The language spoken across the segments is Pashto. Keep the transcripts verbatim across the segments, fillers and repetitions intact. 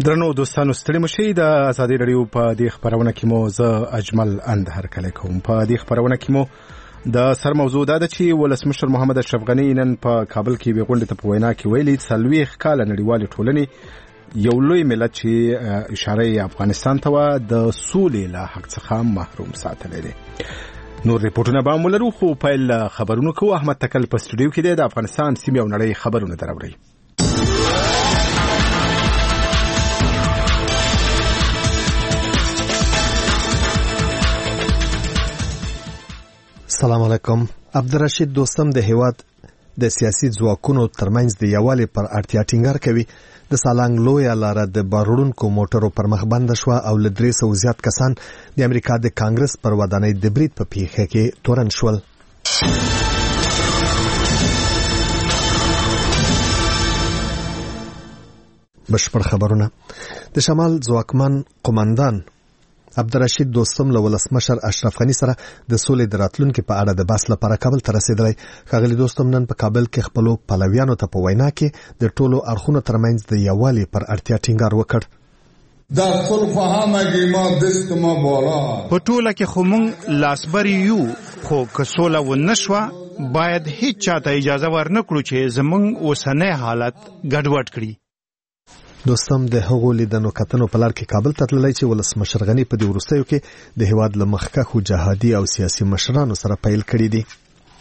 درنو دوستانو ستړي مشئ د ازادي رادیو په دې خبرونه کې مو زه اجمل اند هرکلی کوم. په دې خبرونه کې مو د سر موضوع دا ده چې ولسمشر محمد اشرف غني نن په کابل کې یوې غونډې ته په وینا کې ویلي څلوېښت کاله نړیوالې ټولنې یو لوی ملت چې اشاره یې افغانستان ته وه د سولې له حق څخه محروم ساتلی دی. نور ریپورټونه به هم ولرو خو پیل خبرونو کوو. احمد تکل په سټوډیو کې دی د افغانستان سیمې او نړۍ خبرونه دراوړي. السلام علیکم. عبدالرشید دوستم د هیواد د سیاسي ځواکونو ترمنځ د یووالي پر اړتیا ټینګار کوي. د سالنګ لویه لاره د باروړونکو موټرو پر مخ بنده شوه او له درې سوو زیات کسان د امریکا د کانګرس پر ودانۍ د برید په پیښه کې تورن شول. بشپړ خبرونه. د شمال ځواکمن قومندان عبدالرشید دوستم له ولسمشر اشرف غني سره د سولې د راتلونکي په اړه د بحث لپاره کابل ته رسیدلی. ښاغلي دوستم نن په کابل کې خپلو پلویانو ته په وینا کې د ټولو اړخونو ترمنځ د یووالي پر اړتیا ټینګار وکړ. در صلح همگی ما دست ما بالا په ټوله کې خو موږ لاسبري یو، خو که سوله ونه شوه باید هیڅ چاته اجازه ورنکړو چې زموږ اوسنی حالت ګډوډ کړي. دوستم د هغو لیدنو کتنو په لار کې کابل ته تللی چې ولسمشر غني په دې وروستیو کې د هیواد له مخکښو جهادي او سیاسي مشرانو سره پیل کړي دي.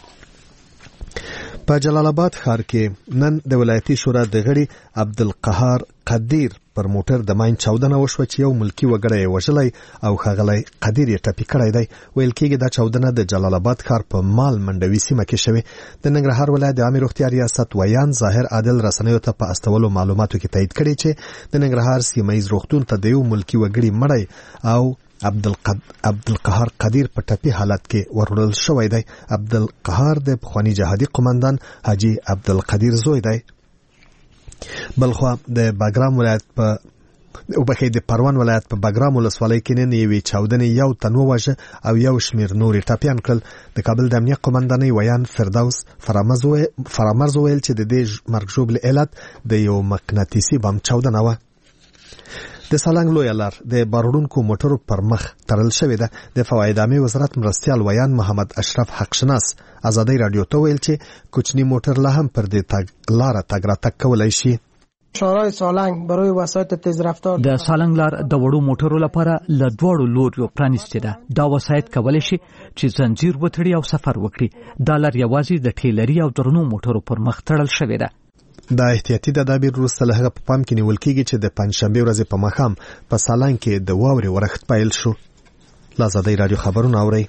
په جلال آباد ښار کې نن د ولایتي شورا د غړي عبدالقهار قدیر پر موټر د ماین چاودنه وشوه چې یو ملکی وګړی یې وژلی او ښاغلی قدیر یې ټپي کړی دی. ویل کېږي دا چاودنه د جلال آباد ښار په مال منډوي سیمه کې شوې. د ننګرهار ولایت د عامې روغتیا ریاست ویان ظاهر عادل رسنیو ته په استولو معلوماتو کې تایید کړي چې د ننګرهار سیمه ییز روغتون ته د یو ملکی وګړي مړی او عبدالقد... عبدالقهار قدیر په ټپي حالت کې وروړل شوی دی. عبدالقهار د پخواني جهادي قومندان حاجي عبدالقدیر زوی دی. بلخوا د باګرام ولایت په او بخې د پروان ولایت په باګرام ولسوالۍ کې نن یوې چاودنې یو تن ووژه او یو شمېر نورې ټپیان کړل. د کابل د امنیه قومندانۍ ویان فردوس فرامرز ویل چې د دې مرګ ژوبل علت د یو مقناطیسي بم چاودنه وه. د سالنګ لویه لار د باروړونکو موټرو پر مخ تړل شوې ده. د فواید عامې وزارت مرستیال ویان محمد اشرف حقشناس ازادۍ راډیو ته ویل چې کوچني موټر لا هم پر دې لاره تګ راتګ کولی شي. شورای سالنگ برای وسایط تیز رفتار د سالنګ لار د وړو موټرو لپاره له دواړو لوریو پرانیستې ده. دا وسایط کولی شي چې زنجیر وتړي او سفر وکړي. دا لار یوازې د ټیلري او درنو موټرو پر مخ تړل شوې ده. دا احتیاطي تدابیر وروسته له هغه په پام کې نیول کېږي چې د پنجشنبې ورځې په ماښام په سالنګ کې د واورې ورښت پیل شو. له ازادۍ راډیو خبرونه اورئ.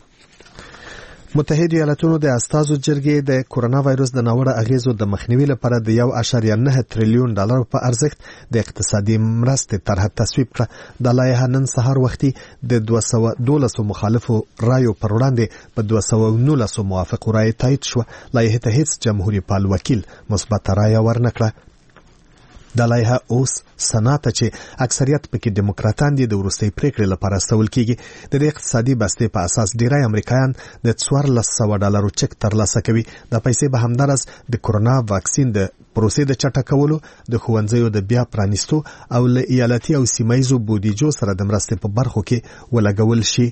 متحده ایالاتونو د استازو جرګې د کورونا وایرس د ناوړه اغیزو د مخنیوي لپاره د یو اعشاریه نه تریلیون ډالر په ارزښت د اقتصادي مرستې طرح تصویب کړه. دا لایحه نن سهار وختي د دوه سوه دولسو مخالفو رایو پر وړاندې په دوه سوه نولسو موافقو رایو تایید شوه. لایحې ته هیڅ جمهوري پال وکیل مثبته رایه ورنکړه. دا لایحه اوس سنات چې اکثریت پکې دیموکراتان دي د وروستۍ پریکړې لپاره استول کېږي. د دې اقتصادي بستې په اساس ډیری امریکایان د څوارلس سوه ډالرو چک ترلاسه کوي. دا پیسې به همداراز د کورونا واکسین د پروسې د چټکولو، د ښوونځیو د بیا پرانیستو او له ایالتي او سیمهیزو بودیجو سره د مرستې په برخو کې ولګول شي.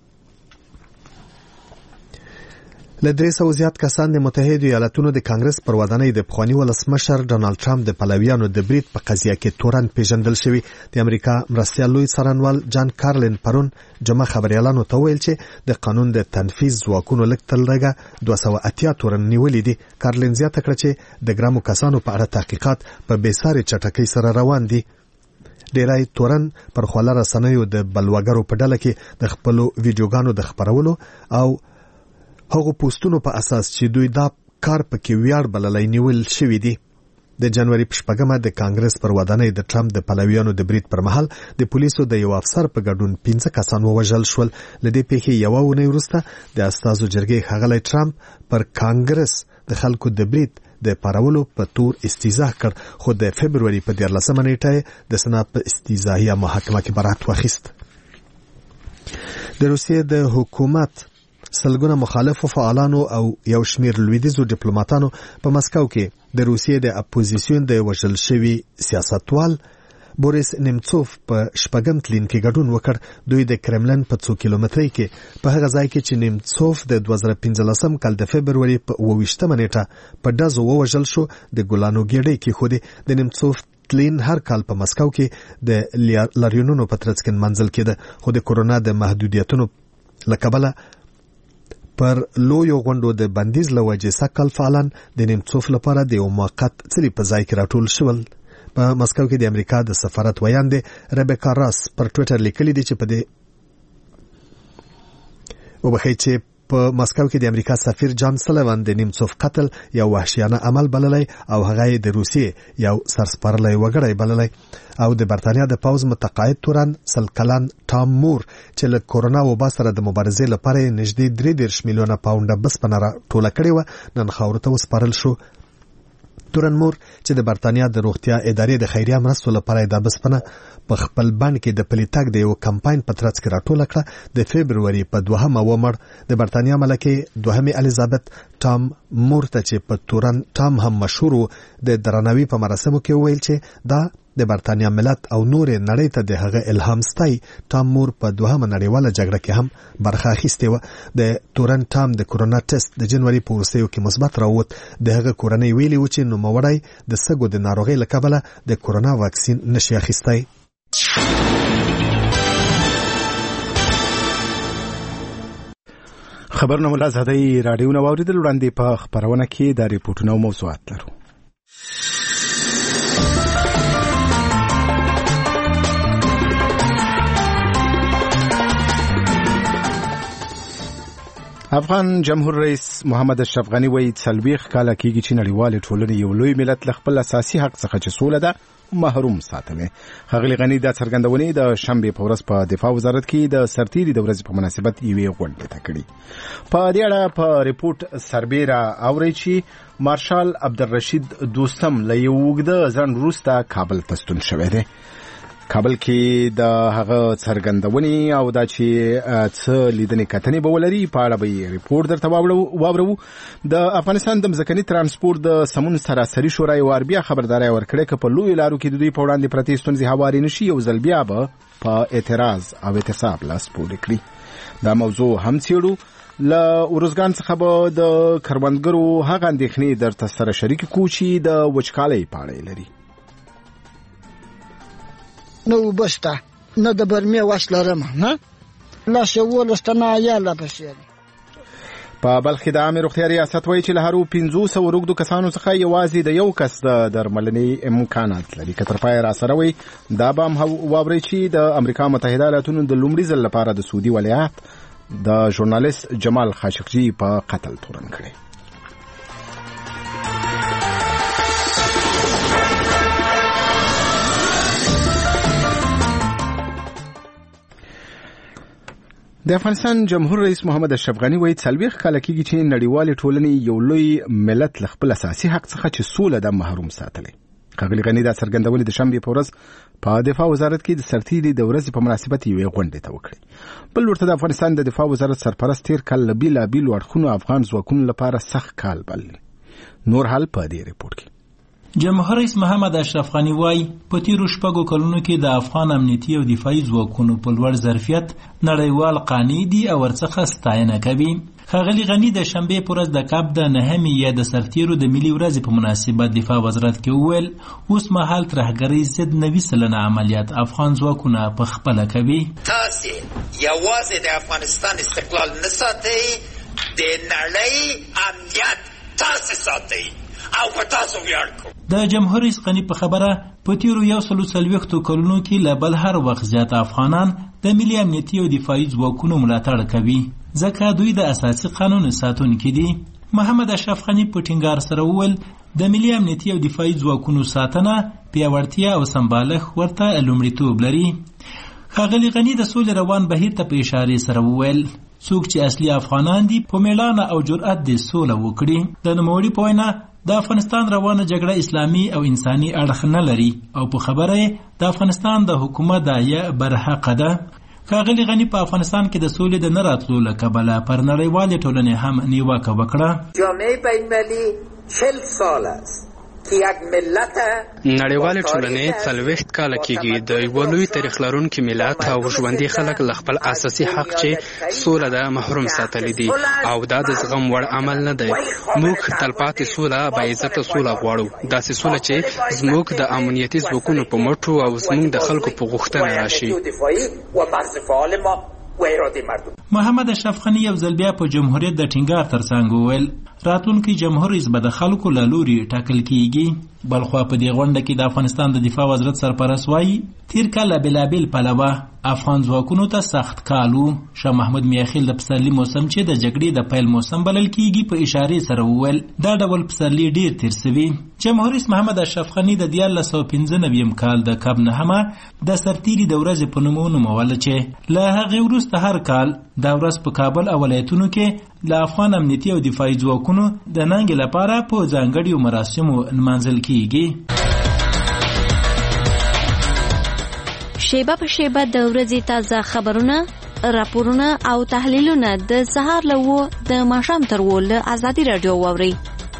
له درې سوو زیات کسان د متحده ایالاتونو د کانګرس پر ودانۍ د پخواني ولسمشر ډانلډ ټرمپ د پلویانو د برید په قضیه کې تورن پیژندل شوي. د امریکا مرستیال لوی څارنوال جان کارلین پرون جمع خبریالانو ته ویل چې د قانون د تنفیذ ځواکونو لږ تر لږه دوه سوه اتیا تورن نیولي دي. کارلین زیاته کړه چې د ګرامو کسانو په اړه تحقیقات په بېسارې چټکۍ سره روان دي. ډیری تورن پر خواله رسنیو د بلوګرو په ډله کې د خپلو ویډیوګانو د خپرولو او هغو پوسټونو په اساس چې دوی دا کار پکې ویاړ بللی نیول شوي دي. د جنوري په شپږمه د کانګرس پر ودانۍ د ټرمپ د پلویانو د برید پر مهال د پولیسو د یو افسر په ګډون پنځه کسان ووژل شول. له دې پیښې یوه اونۍ وروسته د استازو جرګې ښاغلی ټرمپ پر کانګرس د خلکو د برید د پارولو په تور استیضاح کړ، خو د فبروري په دیارلسمه نیټه د سنا په استیضاحیه محاکمه کې برات واخیست. د روسیې د حکومت سلګونه مخالفو فعالانو او یو شمیر لویدیزو ډیپلوماټانو په مسکو کې د روسیې د اپوزیسیون د وژل شوي سیاستوال بوریس نیمڅوف په شپږم تلین کې ګډون وکړ. دوی د کرملن په څو کیلومترۍ کې په هغه ځای کې چې نیمڅوف د دوه زره پنځلسم کال د فبروري په اووه ویشتمه نیټه په ډزو ووژل شو د ګلانو ګېډۍ کېښودې. د نیمڅوف تلین هر کال په مسکو کې د لاریونونو په ترڅ کې منځل کېده، خو د کورونا د محدودیتونو له کبله پر لویو غونډو د بندیز له وجې سږکال فعالان د نیمڅوف لپاره د یو موقت څلي په ځای کې راټول شول. په مسکو کې د امریکا د سفارت ویاندې ربیکا راس پر ټویټر لیکلي دي چې په دې وبخښئ چې په مسکو کې د امریکا سفیر جان سلیوان د نیمڅوف قتل یو وحشیانه عمل بللی او هغه د روسیې یو سرسپارلی وګړی بللی او د برتانیا د پوز متقاعد تورن سل کلن ټام مور چې له کورونا وبا سره د مبارزې لپاره نږدې درې دېرش میلیونه پاونډه بسپنه راټوله کړې وه نن خاورو ته وسپارل شو. تورن مور چې د برتانیا د روغتیا ادارې د خیریه مرستو لپاره د بسپنه په خپل بند کې د پلي تګ د یو کمپاین په ترڅ کې راټوله کړه، د فبروري په دوهمه ومړ. د برتانیا ملکې دوهمې الیزابت ټام مور ته چې په تورن ټام هم مشهور و د درناوي په مراسمو کې وویل چې دا د برتانیا ملت او نورې نړۍ ته د هغه الهام ستایي. ټام مور په دوهمه نړیواله جګړه کې هم برخه اخیستې وه. د تورن ټام د کورونا ټیسټ د جنوري په وروستیو کې مثبت راووت. د هغه کورنۍ ویلي و چې نوموړی د سږو د ناروغۍ له کبله د کورونا واکسین نشي اخیستی. خبرونه مولا زادی راډیو نو اوریدل وړاندې په خبرونه کې د ریپورتونو موضوعات لرو. افغان جمهور رئیس محمد اشرف غنی وایي څلوېښت کاله کېږي چې نړیوالې ټولنې یو لوی ملت له خپل اساسي حق څخه چې سوله ده محروم ساتلی. ښاغلي غني دا څرګندونې د شنبې په ورځ په دفاع وزارت کې د سرتېري د ورځې په مناسبت یوې غونډې ته کړي. په دې اړه په ریپورت سربیره اوري چې مارشال عبدالرشید دوستم له یو اوږده ځنډ وروسته کابل ته ستون شوی دی. کابل کې د هغه څرګندونې او دا چې څه لیدنې کتنې به ولري په اړه به ریپورت درته واورو. د افغانستان د ځمکني ترانسپورت د سمون سراسري شورا یو وار بیا خبرداری ورکړې که په لویو لارو کې د دوی په وړاندې پرتې ستونزې هوارې نشي یو ځل بیا به په اعتراض او اعتصاب لاس پورې کړي. دا موضوع هم څېړو. له ارزګان څخه به د کروندګرو هغه اندېښنې درته سره شریک کړو چې د وچکالۍ په اړه لري. نو بسته نه د برمې وس لرم نه لا شوولس تنه عیاله پسې. په بلخ کې د عامې روغتیا ریاست وایي چې له هرو پنځوس سوو روږدو کسانو څخه یوازې د یو کس د درملنې امکانات لري. که تر پایه راسره وي دا به هم واورئ چې د امریکا متحده ایالاتونو د لومړي ځل لپاره د سعودي ولیعهد د ژورنالیست جمال خاشقجي په قتل تورن کړی. د افغانستان جمهور رئیس محمد اشرف غنی وایي څلوېښت کاله کېږي چې نړیوالې ټولنې یو لوی ملت له خپل اساسي حق څخه چې سوله ده محروم ساتلی. ښاغلي غني دا څرګندونې د شنبې په ورځ په دفاع وزارت کې د سرتېري د ورځې په مناسبت یوې غونډې ته وکړې. بل ورته د افغانستان د دفاع وزارت سرپرست تېر کال له بېلابېلو اړخونو افغان ځواکونو لپاره سخت کال بللی. نور حال په دې ریپورت کې. جمهور رئیس محمد اشرف غنی وایي په تیرو شپږو کلونو کې د افغان امنیتي او دفاعي ځواکونو په لوړ ظرفیت نړیوال قانع دي او ورڅخه ستاینه کوي. ښاغلي غني د شنبې په ورځ د کاب د نهمې یا د سرتیرو د ملي ورځې په مناسبت دفاع وزارت کې وویل اوس مهال ترهګرۍ ضد نوي سلنه عملیات افغان ځواکونه په خپله کوي. تاسې یوازې د افغانستان استقلال نه ساتئ، د نړۍ امنیت تاسې ساتئ او په تاسو ویاړ کوو. د جمهور رئیس غني په خبره په تیرو یو سلو څلوېښتو کلونو کې له بل هر وخت زیات افغانان د ملي امنیتي او دفاعي ځواکونو ملاتړ کوي ځکه دوی د اساسي قانون ساتونکي دي. محمد اشرف غني په ټینګار سره وویل د ملي امنیتي او دفاعي ځواکونو ساتنه پیاوړتیا او سمبالښت ورته لومړیتوب لري. ښاغلي غني د سولې روان بهیر ته په اشارې سره وویل څوک چې اصلي افغانان دي په میړانه او جرأت دې سوله وکړي. د نوموړي په وینا د افغانستان روانه جګړه اسلامي او انساني اړخ نه لري او په خبره د افغانستان د حکومت دایه برحقه ده. ښاغلي غني په افغانستان کې د سولې د نه راتلو له کبله پر نړیوالې ټولنې هم نیوکه وکړه. جامعه بین‌المللی چهل سال است نړیوالې ټولنې څلوېښت کاله کېږي د یوه لوی تاریخ لرونکي ملت او ژوندي خلک له خپل اساسي حق چې سوله ده محروم ساتلی دي او دا د زغم وړ عمل نه دی. موږ تلپاتې سوله باعزته سوله غواړو، داسې سوله چې زموږ د امنیتي ځواکونو په مټو او زموږ د خلکو په غوښتنه راشي. محمد اشرف غني یو ځل بیا په جمهوریت د ټینګار ترڅنګ وویل راتلونکي جمهور رئیس به د خلکو له لوري ټاکل کیږي. بلخوا په دې غونډه کې د افغانستان د دفاع وزارت سرپرست وایي تیر کال بېلابېل پلوه افغان ځواکونو ته سخت کال و. شاه محمود میاخیل د پسرلي موسم چې د جګړې د پیل موسم بلل کیږي په اشارې سره وویل دا ډول پسرلي ډیر تیر سوي. جمهور رئیس محمد اشرف غني د دیارلس سوه پنځه نوي کال د کب نهمه د سرتیري د ورځې په نوم ونوموله چې له هغې وروسته هر کال دا ورځ په کابل او ولایتونو کې له افغان امنیتي او دفاعي ځواکونو د ننګې لپاره په ځانګړیو مراسمو نمانځل کیږي. شیبه په شیبه د ورځې تازه خبرونه، راپورونه او تحلیلونه د سهار له اوه د ماښام تر اوه له ازادي راډیو واورئ.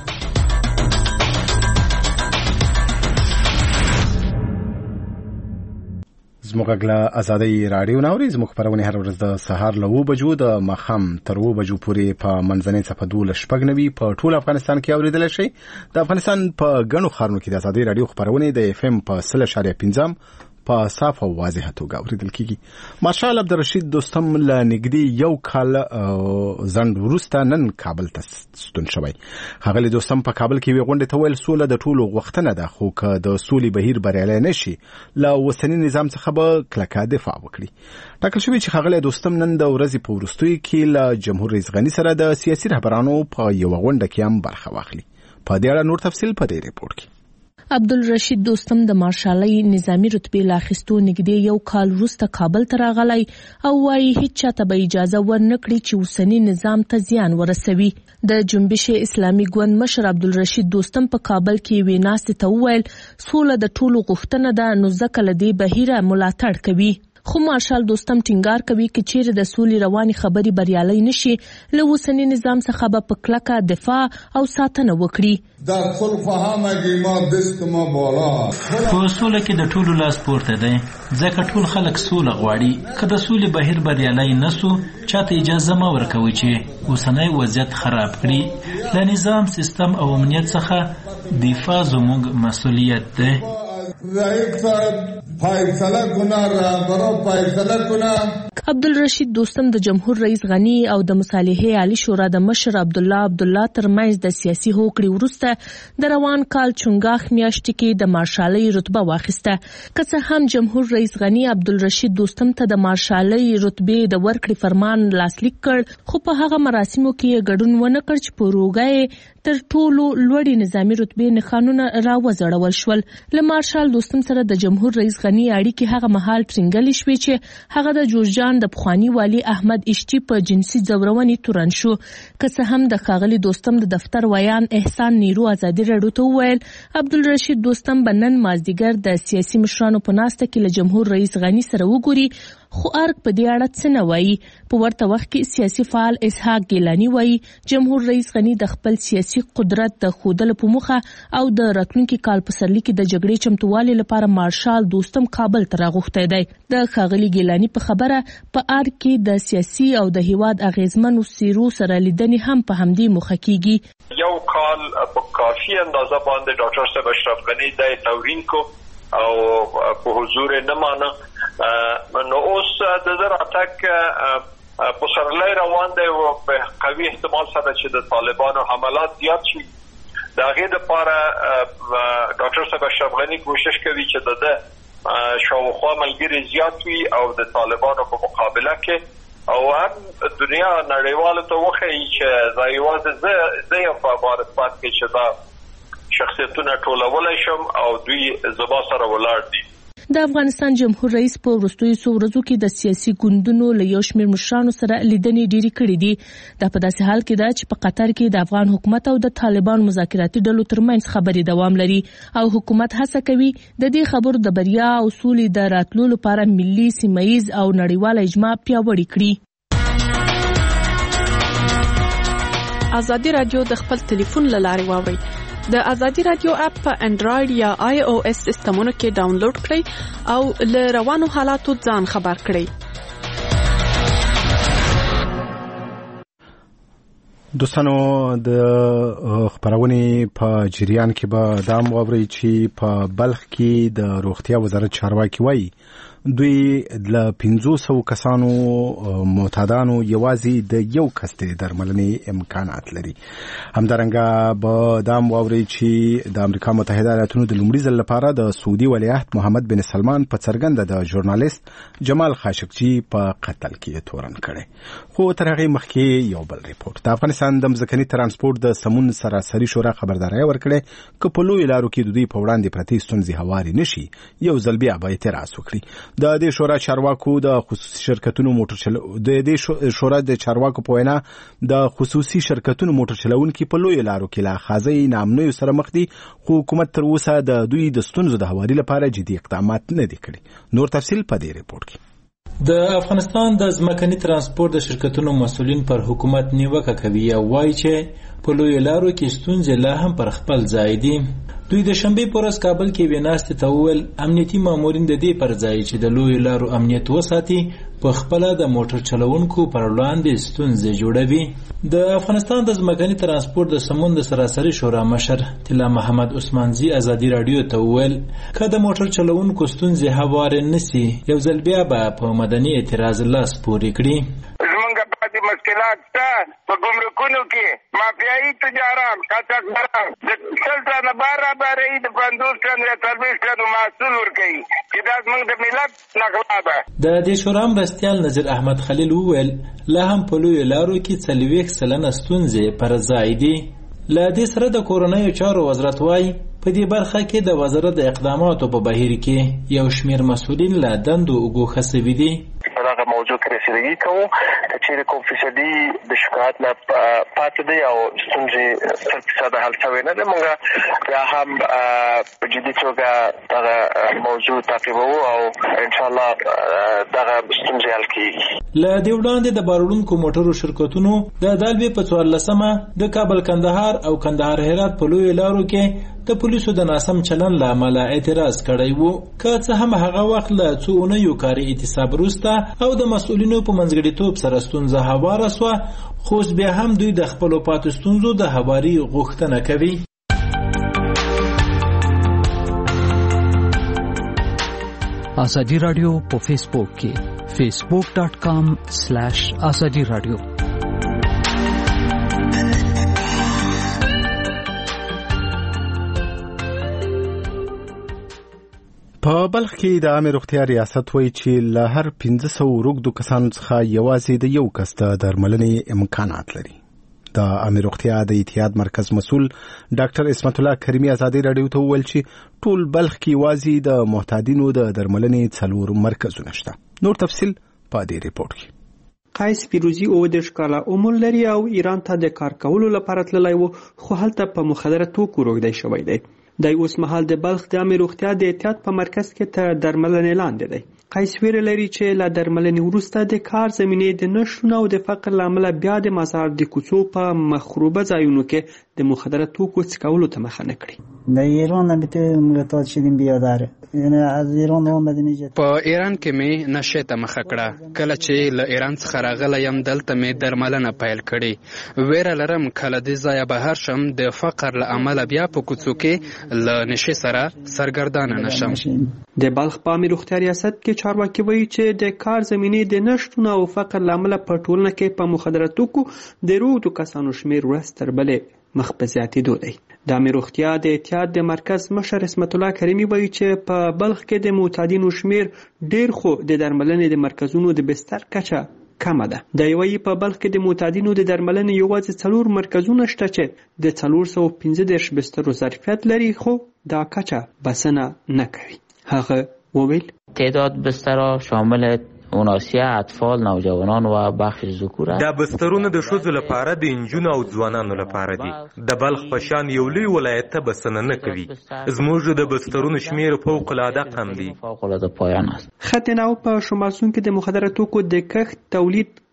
زموږ غږ له ازادۍ راډیو نه اورئ. زموږ خپرونې هره ورځ د سهار له اوه بجو د ماښام تر اوه بجو پورې په منځنۍ څپه دولس شپږ نوي په ټول افغانستان کې اورېدلی شئ. د افغانستان په ګڼو ښارونو کې د ازادۍ راډیو خپرونې د اف ام په سل اشاریه پنځم په صاف او واضحه توګه اورېدل کیږي. مارشال عبدالرشید دوستم له نږدې یو کال ځنډ وروسته نن کابل ته ستون شوی. ښاغلي دوستم په کابل کې یوې غونډې ته ویل سوله د ټولو غوښتنه ده، خو که د سولې بهیر بریالی نه شي له اوسني نظام څخه به کلکه دفاع وکړي. ټاکل شوي چې ښاغلی دوستم نن د ورځې په وروستیو کې له جمهور رئیس غني سره د سیاسي رهبرانو په یوه غونډه کې هم برخه واخلي. په دې اړه نور تفصیل په دې ریپورټ کې. عبدالرشید دوستم د مارشالۍ نظامی رتبې لا اخیستو نږدې یو کال وروسته کابل ته راغلی او وايي هیڅ چاته به اجازه ورنکړي چې اوسني نظام ته زیان ورسوي. د جنبش اسلامي ګوند مشر عبدالرشید دوستم په کابل کې وی ناستې ته وویل سوله د ټولو غوښتنه ده، نو ځکه له دې بهیره ملاتړ کوي. خو مارشال دوستم ټینګار کوي چې چیرې د سولې رواني خبرې بریالۍ نشي له اوسني نظام څخه به په کلکه دفاع او ساتنه وکړي. در صلح همگی ما دست ما بالا. په سوله کې د ټولو لاس پورته دی ځکه ټول خلک سوله غواړي. که د سولې بهیر بریالۍ نسو چاته اجازه مه ورکوي چې اوسنی وضعیت خراب کړي. له نظام سیستم او امنیت څخه دفاع زموږ مسؤلیت دی. رئیس فیصله کنه رهبرا فیصله کنه. عبدالرشید دوستم د جمهور رئیس غني او د مصالحې عالی شورا د مشر عبدالله عبدالله ترمنځ د سیاسي هوکړې وروسته د روان کال چنګاښ میاشتې کې د مارشالۍ رتبه واخیسته. که څه هم جمهور رئیس غني عبدالرشید دوستم ته د مارشالۍ رتبې د ورکړې فرمان لاسلیک کړ، خو په هغه مراسمو کې یې ګډون ونه کړ چې په روګه تر ټولو لوړې نظامی رتبې نښانونه راوځړول شول. له مارشال دوستم سره د جمهور رئیس غني اړیکې هغه مهال ټینګلې شوې چې هغه د جوزجان د پخواني والي احمد اشتي په جنسي ځورونې تورن شو. که څه هم د ښاغلي دوستم د دفتر ویان احسان نیرو ازادي راډیو ته وویل عبدالرشید دوستم به نن مازدیګر د سیاسي مشرانو په ناسته کې له جمهور رئیس غني سره وګوري، خو ارګ په دې اړه څه نه وایي. په ورته وخت کې سیاسي فعال اسحاق ګیلاني وایي جمهور رئیس غني د خپل سیاسي قدرت د ښودلو په موخه او د راتلونکي کال په سرلي کې د جګړې چمتووالي لپاره مارشال دوستم کابل ته راغوښتی دی. د ښاغلي ګیلاني په خبره په ارګ کې د سیاسي او د هیواد اغیزمنو څیرو سره لیدنې هم په همدې موخه کیږي. یو کال په کافي اندازه باندې ډاکټر صاحب اشرف غني د توهین کو او په حضور نه مانه، نو اوس د زر اتک په سرلای روان دی او په قوي احتمال سره چې د طالبانو حملات زیات شي. د هغې دپاره ډاکټر صاحب اشرف غني کوشش کوي چې د شاوخوا ملګري زیات وي او د طالبانو په مقابله کې او هم دنیا نړیوالو ته وښیي چې دا یوازې زه یم په افغانستان کې چې دا شخصیتونه ټولولی شم او دوی زما سره ولاړ دي. د افغانستان جمهور رئیس په وروستیو څو ورځو کې د سیاسي ګوندونو له یو شمېر مشرانو سره لیدنې ډېرې کړې دي. دا په داسې حال کې ده چې په قطر کې د افغان حکومت او د طالبان مذاکراتي ډلو ترمنځ خبرې دوام لري او حکومت هڅه کوي د دې خبرو د بریا او سولې د راتلو لپاره ملي، سیمه‌ییز او نړیواله اجماع پیاوړې کړي. ازادي راډیو د خپل ټلیفون له لارې واورئ د ازادي رادیو اپ په انډراید یا آی او اس سیسټمونو کې ډاونلوډ کړئ او له روانو حالاتو ځان خبر کړئ. دوستانو د خبرونې په جریان کې به دام واوري چې په بلخ کې د روغتیا وزارت چارواکي وایي دوی د پنځوس سوه کسانو معتادانو یوازې د یو کس د درملنې امکانات لري. همدارنګه به دام واوري چې د امریکا متحده ایالاتونو د لومړي ځل لپاره د سعودي ولیعهد محمد بن سلمان په څرګنده د ژورنالیست جمال خاشقجي په قتل کې تورن کړي. خو تر هغه مخکې یو بل ریپورت. د افغانستان د ځمکني ترانسپورت د سمون سراسري شورا خبرداري ورکړه چې په لوی لارو کې د دوی په وړاندې پرتې ستونزې هواري نشي. یو ځل بیا به اعتراض وکړي. د دې شورا چارواکو د خصوصي شرکتونو موټر چلو د دې شورا د چارواکو په وینا د خصوصي شرکتونو موټر چلوونکي په لوی لارو کې لا خازي نامنوي سره مخ دي، خو حکومت تر اوسه د دوی د ستونزو د هواري لپاره جدي اقدامات نه دي کړي. نور تفصیل په دې ریپورت کې. د افغانستان د ځمکني ترانسپورت د شرکتونو مسؤلین پر حکومت نیوکه کوي او وایي چې په لوی لارو کې ستونزې لا هم پر خپل ځای دي. دوی د شنبې په ورځ کابل کې ویناستې ته وویل امنیتي مامورین د دې پر ځای چې د لوی لارو امنیت وساتي په خپله د موټر چلوونکو پر وړاندې ستونزې جوړوي. د افغانستان د ځمکني ترانسپورت د سمون د سراسري شورا مشر طلا محمد عثمانزي ازادي رادیو ته وویل که د موټر چلوونکو ستونزې هوارې نشي یو ځل بیا به په مدني اعتراض لاس پورې کړي. مشکلات شته په ګمرکونو کې مافیایي تجاران قاچاقبران د سل ټنه بار رابارې د پنځوس ټن یا څلوېښت ټنو محصول ورکوي چې دا زموږ د ملت نغلا ده. د دې شورا مرستیال نظیر احمد خلیل وویل لا هم په لویو لارو کې څلوېښت سلنه ستونزې پر ځای دي. له دې سره د کورنیو چارو وزارت وایي په دې برخه کې د وزارت د اقداماتو په بهیر کې یو شمیر مسؤلین له دندو وګوښه سوي دي. هغه موضوع کې رسیدګي کوو چې کوم فیصدي د شکایت نه پاتې دی او ستونزې سل فیصد حل شوی نه ده. موږ بیا هم په جدي توګه دغه موضوع تعقیبوو او انشاءالله دغه ستونزې حل کیږي. له دې وړاندې د بارولونکو موټرو شرکتونو د دالوې په څوارلسمه د کابل کندهار او کندهار هرات په لویو لارو کې د پولیسو د ناسم چلن له امله اعتراض کړی وو. که څه هم هغه وخت له څو اونیو کاري اعتصاب وروسته او د مسؤلینو په منځګړیتوب سره ستونزه هواره سوه، خو بیا هم دوی د خپلو پاتې ستونزو د هواري غوښتنه کوي. ازادي رادیو په فیسبوک کې فیسبوک ډاټ کام سلیش ازادي رادیو. په بلخ کې د عامه روغتیا ریاست وایي چې له هر پنځه سوه روږدو کسانو څخه یوازې د یو کس د درملنې امکانات لري. د عامه روغتیا د اتحاد مرکز مسؤل ډاکټر اسمت الله کریمي ازادي رادیو ته وویل چې ټول بلخ کې یوازې د محتاجینو د درملنې څلور مرکزونه شته. نور تفصیل په دې ریپورت کې. قیس پیروزی اووه دېرش کاله عمر لري او ایران ته د کار کولو لپاره تللی و، خو هلته په مخدره توکو روږدی شوی دی. د اوس مهال د بلخ د عامه روغتیا د احتیاط په مرکز کې تر درملنې لاندې دی. قیس ویره لري چې له درملنې وروسته د کار زمینې د نشتون او د فقر له امله بیا د مزار د کوڅو په مخروبه ځایونو کې د مخدره توکو څکولو ته مخه نه کړي. د ایران البته معتاد شدیم بیاداره، یعنی از ایران اومدنی جت په ایران کې مې نشه ته مخه کړه. کله چې له ایران څخه راغلی یم دلته مې درملنه پیل کړې. ویره لرم کله دې ځایه بهر شم د فقر له امله بیا په کوڅو کې له نشې سره سرګردانه نشم. د بلخ په عامه روغتیا ریاست کې چارواکي وایي چې د کار زمینې د نشتون او فقر له امله په ټولنه کې په مخدره توکو د روږدو کسانو شمېر ورځ تر بلې مخ په زیاتېدو دی. د عامه روغتیا د اتحاد د مرکز مشر اسمت الله کریمي وایي چې په بلخ کې د معتادینو شمېر ډېر، خو د درملنې د مرکزونو د بستر کچه کمه ده. د یوه په بلخ کې د معتادینو د درملنې یوازې څلور مرکزونه شته چې د څلور سوه پنځه دېرش بسترو ظرفیت لري، خو دا کچه بسنه نه کوي. هغه وویل تعداد بسترها شامل اوناسیه، اطفال، نوجوانان و بخش ذکور است. دا بسترونه د ښځو لپاره، د انجونو او ځوانانو لپاره دي. د بلخ په شان یو لوی ولایت ته بسنه نه کوي. زموږ د بسترونو شمیر فوق العاده کم دی. فوق العاده پایان است. خط نو په شمالسون کې د مخدره توکو د کښت، تولید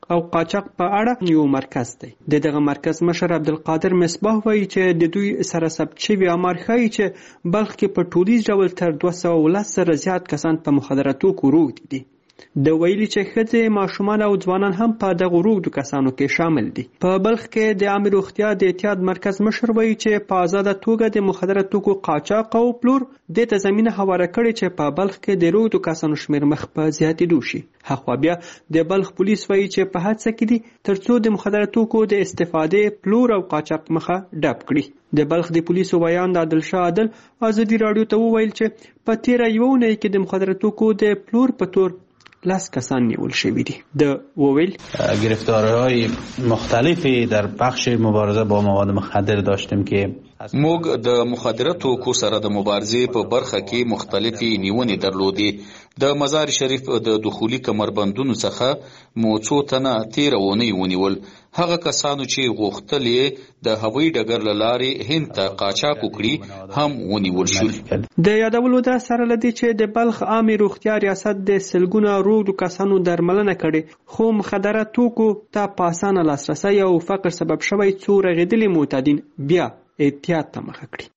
او قاچاق په اړه یو مرکز دی. د دغه مرکز مشر عبدالقادر مصباح وایي چې د دوی سره ثبت شوي آمار ښایي چې بلخ کې په ټولیز ډول تر دوه سوه ولس زره زیات کسان په مخدره توکو روږدي دي. د ویلي چې ښځې، ماشومان او ځوانان هم په دغو روږدو کسانو کې شامل دي. په بلخ کې د عامې روغتیا د احتیاط مرکز مشر وایي چې په آزاده توګه د مخدره توکو قاچاق او پلور دې ته زمینه هواره کړې چې په بلخ کې د روږدو کسانو شمېر مخ په زیاتېدو شي. هخوا بیا د بلخ پولیس وایي چې په هڅه کې دي ترڅو د مخدره توکو د استفادې، پلور او قاچاق مخه ډب کړي. د بلخ د پولیسو ویان عادل شاه عادل ازادي راډیو ته وویل چې په تیره یوه اونۍ کې د مخدره توکو د پلور په تور لاس کسان نیول شوی دي. د وویل گرفتاری‌های مختلفی در بخش مبارزه با مواد مخدر داشتیم که موږ د مخدره توکو سره د مبارزې په برخه کې مختلفې نیونې درلودې. د مزار شریف د دخولي کمربندونو څخه مو څو تنه تیره اونۍ ونیول. هغه کسانو چې غوښتل یې د هوایي ډګر له لارې هند ته قاچاق وکړي هم ونیول شول. د یادولو ده سره له دې چې د بلخ عامې روغتیا ریاست د سلګونه روږدو کسانو درملنه کړې، خو مخدره توکو ته په اسانه لاسرسی او فقر سبب شوی څو رغېدلي معتادین بیا احتیاط ته مخه کړي.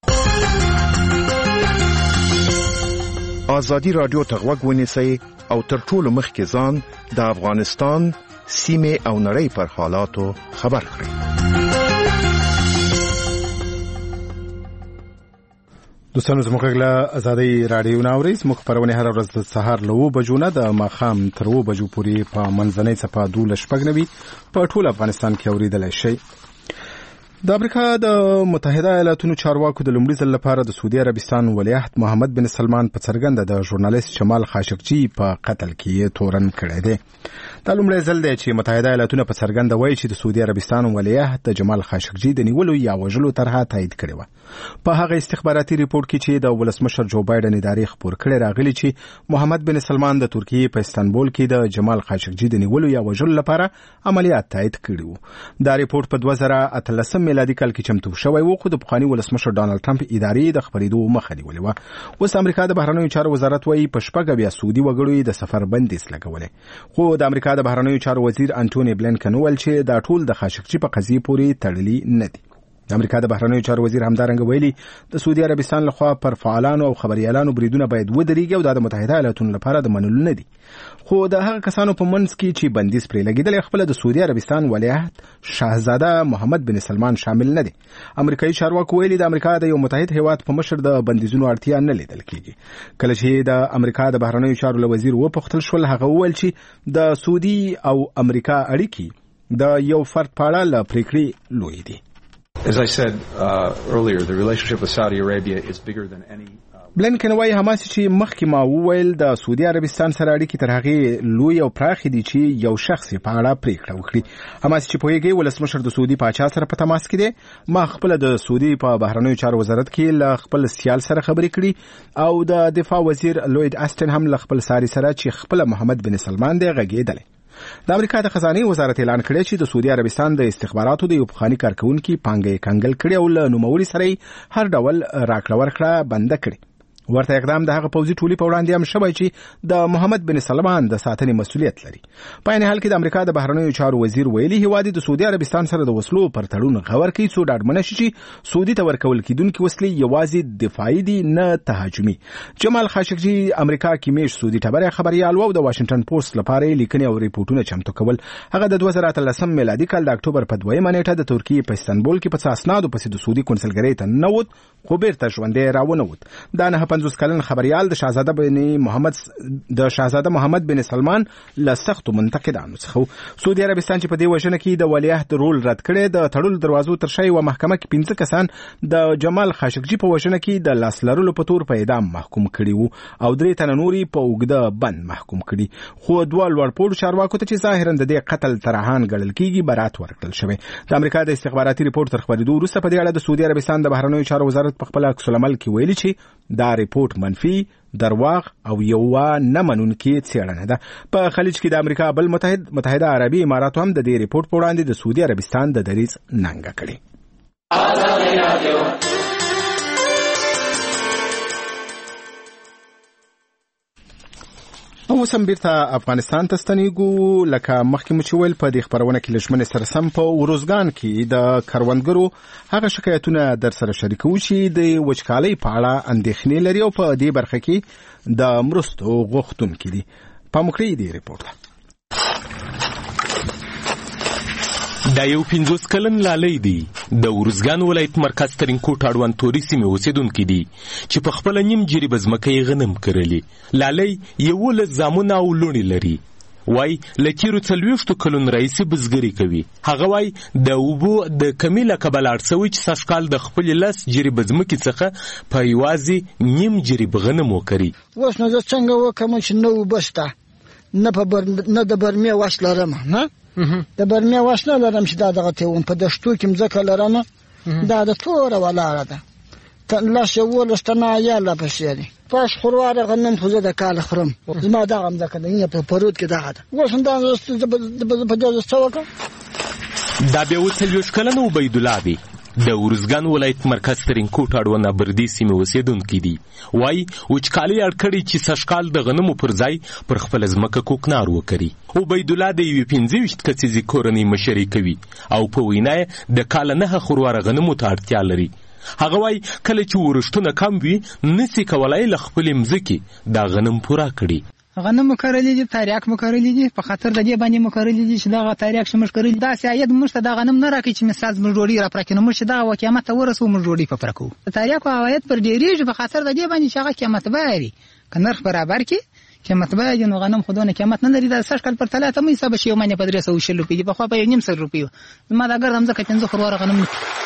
ازادي راډیو ته غوږ ونیسئ او تر ټولو مخکې ځان د افغانستان، سیمې او نړۍ پر حالاتو خبر کړئ. دوستانو زموږ غږ له ازادي راډیو نه اورئ. زموږ خپرونې هره ورځ د سهار له اوه بجو نه د ماښام تر اوه بجو پورې په منځنۍ څپه دولس شپږ نوي په ټول افغانستان کې اورېدلی شئ. د امریکا د متحده ایالاتونو چارواکو د لومړي ځل لپاره د سعودي عربستان ولیعهد محمد بن سلمان په څرګنده د ژورنالیست جمال خاشقجي په قتل کې تورن کړی دی. دا لومړی ځل دی چې متحده ایالاتونه په څرګنده وایي چې د سعودي عربستان ولیعهد د جمال خاشقجي د نیولو یا وژلو طرحه تایید کړې وه. په هغه استخباراتي ریپورت کې چې د ولسمشر جو بایډن ادارې خپور کړی راغلی چې محمد بن سلمان د ترکیې په استانبول کې د جمال خاشقجي د نیولو یا وژلو لپاره عملیات تایید کړي وو. دا ریپورت په دوه زره اتلسم میلادي کال کې چمتو شوی و، خو د پخواني ولسمشر ډانلډ ټرمپ ادارې د خپرېدو مخه نیولې وه. اوس امریکا د بهرنیو چارو وزارت وایي په شپږ اویا سعودي وګړو د سفر بندیز لګولې، خو د امریکا د بهرنیو چارو وزیر انټوني بلینکن وویل چې دا ټول د خاشقجي په قضیې پورې تړلي نه دي. د امریکا د بهرنیو چارو وزیر همدارنګه ویلي د سعودي عربستان لخوا پر فعالانو او خبريالانو بریدونه باید ودرېږي او دا د متحده ایالاتونو لپاره د منلو نه دي. خو د هغه کسانو په منځ کې چې بندیز پرې لګېدلی خپل د سعودي عربستان ولیعهد شاهزاده محمد بن سلمان شامل نه دي. امریکایي چارواکو ویلي د امریکا د یو متحد هیواد په مشر د بندیزونو اړتیا نه لیدل کېږي. کله چې د امریکا د بهرنیو چارو له وزیر وپوښتل شول، هغه وویل چې د سعودي او امریکا اړیکې د یو فرد په اړه له پریکړې لوی دي. As I said uh, earlier, the relationship with Saudi Arabia is bigger than any بلینکن وایي هماسې چې مخکې ما وویل د سعودي عربستان سره اړیکې تر هغې لوی او پراخې دي چې یو شخص یې په اړه پریکړه وکړي. هماسې چې پوهېږئ ولسمشر د سعودي پاچا سره په تماس کې دی. ما خپله د سعودي په بهرنیو چارو وزارت کې له خپل سیال سره خبرې کړي او د دفاع وزیر لوید اسټن هم له خپل ساري سره چې خپله محمد بن سلمان دی غږېدلی. د امریکا د خزانه وزارت اعلان کړی چې د سعودي عربستان د استخباراتو د یو پخواني کارکونکي پانګه کنګل کړي او له نوموړي سره هر ډول راکړه ورکړه بنده کړي. ورته اقدام د هغه پوځي ټولي په وړاندې هم شوی چې د محمد بن سلمان د ساتنې مسؤلیت لري. په عین حال کې د امریکا د بهرنیو چارو وزیر ویلي هیواد د سعودي عربستان سره د وسلو پر تړون غور کوي څو ډاډمنه شي چې سعودي ته ورکول کېدونکې وسلې یوازې دفاعي دي نه تهاجمي. جمال خاشقجي امریکا کې میش سعودي ټبره خبريال و د واشنگټن پوسټ لپاره لیکنې او ریپورتونه چمتو کول. هغه د دوه زره اتلسم میلادي کال د اکتوبر په دویمه نیټه د ترکیې په استانبول کې په اسنادو پسې د سعودي کنسلګرۍ ته نووت، خو بیرته ژوندی راونوت. دا نه پنځوس کلن خبريال د شاهزاده بن محمد د شاهزاده محمد بن سلمان له سختو منتقدانو څخه. سعودي عربستان چې په دې وژنه کې د ولیعهد رول رد کړي، د تړلو دروازو تر شا یوه محکمه کې پنځه کسان د جمال خاشقجي په وژنه کې د لاس لرلو په تور په اعدام محکوم کړي وو او درې تنه نوري په اوږده بند محکوم کړي. خو دوه لوړپوړو چارواکو ته چې ظاهرا د دې قتل ترحان ګڼل کېږي برات ورکړل شوی. د امریکا د استخباراتي ریپورت تر خپرېدو وروسته په دې اړه د سعودي عربستان د بهرنیو چارو وزارت په خپل عکس العمل کې ویلي چې دا ریپورت منفي، درواغ او یوه نه منونکې څېړنه ده. په خلیج کې د امریکا بل متحد متحده عربي اماراتو هم د دې ریپورت په وړاندې د سعودي عربستان د دریځ ننګه کړې. اوس هم بیرته افغانستان ته ستنیږو. لکه مخکې مو چې ویل په دې خپرونه کې له ژمنې سره سم په اروزګان کې د کروندګرو هغه شکایتونه در سره شریکوو چې د وچکالۍ په اړه اندېښنې لري او په دې برخه کې د مرستو غوښتونکي دي. پام وکړئ دې ریپورټ. دا یو پنځوس کلن لالی دی د ارزګان ولایت مرکز ترینکوټ اړوند توري سیمې اوسېدونکي دي چې په خپله نیم جریبه ځمکه یې غنم کرلي. لالی یولس زامونه او لوڼې لري. وای له تېرو څلوېښتو کلونو راهیسې بزګري کوي. هغه وای د اوبو د کمۍ له کبله اړ سوی چې سږکال د خپلې لس جریبه ځمکې څخه په یوازې نیم جریب غنم وکري. اوس نو زه څنګه وکړم چې نه اوبه شته، نه د برمې وس لرم، نه د برمې وس نه لرم چې دا دغه تېوم په دشتو کې مځکه لرم، دا د توره ولاړه ده، لس یولس تنه عیاله پسې دي. پاش خورواره غنم خو زه د کال خورم، زما دغه مځکه ده، یې په پرود کې دغه ده. اوس همدا په دې څه وکړم. دا بیا اووه څلوېښت کلن عبیدالله دی د ارزګان ولایت مرکز ترینکوټ اړوند ابردي سیمې اوسېدونکی دی. وایي وچکالۍ اړ کړي چې سږکال د غنمو پر ځای پر خپله ځمکه کوکنار وکري. عبیدالله د یوې پنځه ویشت کسیزې کورنۍ مشري کوي او په وینا یې د کاله نهه خورواره غنمو ته اړتیا لري. هغه وایي کله چې ورښتونه کم وي نسي کولای له خپلې مځکې دا غنم پوره کړي. غنم مو کرلي دي، تریاک مو کرلي دي، په خاطر د دې باندې مو کرلي دي چې دغه تریاک چې موږ کرلي داسې عاید موږ ته د غنم نه راکړي چې مثال زموږ ډوډۍ راپره کړي، نو موږ چې دغه قیامت ته ورسو موږ ډوډۍ په پوره کوو. د تریاکو عواید پر ډېرېږي په خاطر د دې باندې چې هغه قیمت بیه وي، که نرخ برابر کړي قیمت بیه وي نو غنم خو دونه قیمت نه لري. د سږکال پر تله ته مو حساب شي یو مانې په درې سوه شل روپۍ دي، پخوا په یو نیم سل روپۍ وه. زما دا ګرده مځکه پنځه خورواره غنم.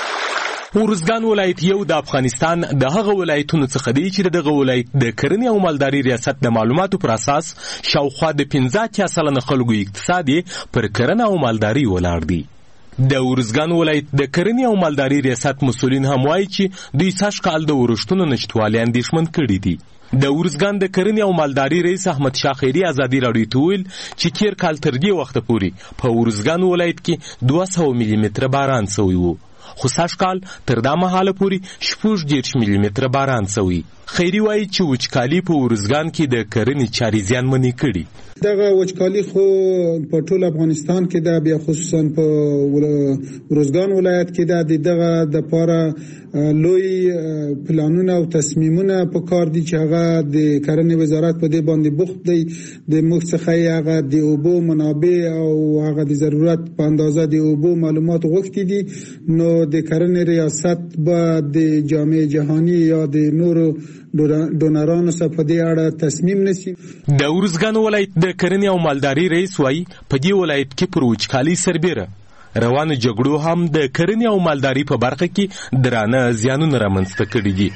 ارزګان ولایت یو د افغانستان د هغه ولایتونو څخه دی چې دغه ولایت د کرنې او مالداري ریاست د معلوماتو پر اساس شاوخوا د پنځه اتیا سلنه خلکو اقتصاد پر کرنه او مالداري ولاړ دی. د ارزګان ولایت د کرنې او مالداري ریاست مسؤلین هم وایي چې دوی سږکال د ورښتونو نشتوالي اندېښمن کړي دي. د ارزګان د کرنې او مالداري رئیس احمد شاه خیري ازادي راډیو ته ویل چې تېر کال تر دې وخته پورې په ارزګان ولایت کې دوه سوه ملي متره باران سوی و، خو سږکال تر دا مهاله پورې شپږ دېرش ملي متره باران سوی. خیري وایي چې وچکالي په ارزګان کې د کرنې چارې زیانمنې کړي. دغه وچکالي خو په ټول افغانستان کې ده، بیا خصوصا په ارزګان ولایت کې ده. د دغه د پاره لوی پلانونه او تصمیمونه په کار دي چې هغه د کرنې وزارت په دې باندې بوخت دی. د موږ څخه هغه د اوبو منابع او هغه د ضرورت په اندازه د اوبو معلومات غوښتي دي. نو د کرنې ریاست به د جامعه جهانی یا د نورو ډونرانو سره په دې اړه تصمیم نیسي. د ارزګان ولایت د کرنې او مالداري رئیس وایي په دې ولایت کې پر وچکالۍ سربیره روانو جګړو هم د کرنې او مالداري په برخه کې درانه زیانونه رامنځته کړي دي.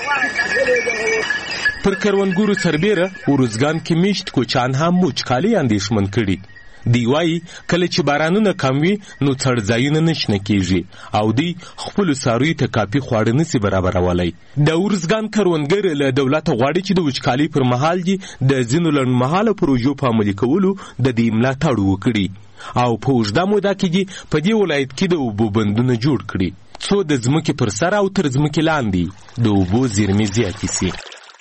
پر کروندګرو سربیره ارزګان کې میشت کوچان هم وچکالۍ اندېښمن کړي. دی وایي کله چې بارانونه کم وي نو څړځایونه نه شنه کېږي او دوی خپلو څارویو ته کافي خواړه نسي برابرولی. د ارزګان کروندګر له دولته غواړي چې د وچکالۍ پر مهال دي د ځینو لنډمهاله پروژو په عملي کولو د دې ملاتړ وکړي او په اوږده موده کې دي په دې ولایت کې د اوبو بندونه جوړ کړي څو د ځمکې پر سر او تر ځمکې لاندې د اوبو زیرمې زیاتې سي.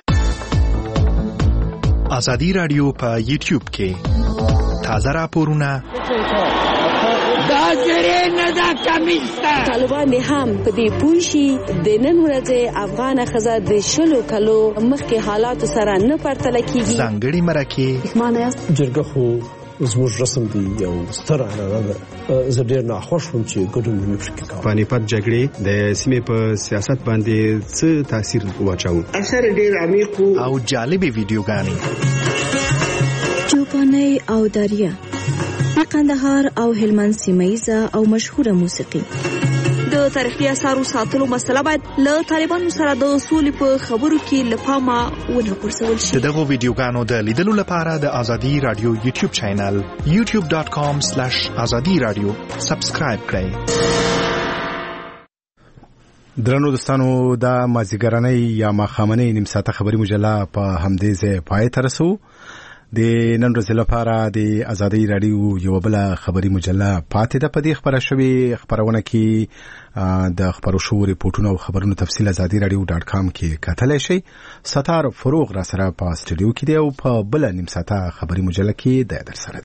ازادي راډیو په یوټیوب کې تازه راپورونه دا زری نه دا کمیسته طالبان هم په دې پوښي د نن ورځې افغان خزه د شلو کلو مخکې حالات سره نه پرتله کیږي. ځانګړي مرکه معنی جرګه خو زموږ رسم دی یو ستر عنعنه ده. زه ډېر ناخوښ وم چې ګډون مې پکې کاوه. پانیپت جګړې د سیمې په سیاست باندې څه تاثیر واچاوه؟ اثر ډېر عمیق او جالبې ویډیوګانې چوپانۍ او دریا د قندهار او هلمند سیمه‌ییزه او مشهوره موسیقي. د تاریخي اثارو ساتلو مسله باید له طالبانو سره د سولې په خبرو کې له پامه ونه غورځول شي. د دغو ویډیوګانو د لیدلو لپاره د ازادي رادیو یوټیوب چینل یوټیوب ډاټ کام سلیش ازادي رادیو سبسکرایب کړئ. درنو دوستانو دا مازیګرنۍ یا ماښامنۍ نیم ساعته خبري مجله په همدې ځای پای ته رسو. د نن ورځې لپاره د ازادي رادیو یو بل خبري مجله پاتې ده. په دې خبره شوي خبرونه کې د خبرو شو ریپورتونو او خبرونو تفصیل ازادي رادیو ډاټ کام کې کتلی شئ. ستار فروغ را سره په سټډیو کې دی او په بل نیم ساعته خبري مجله کې د در سره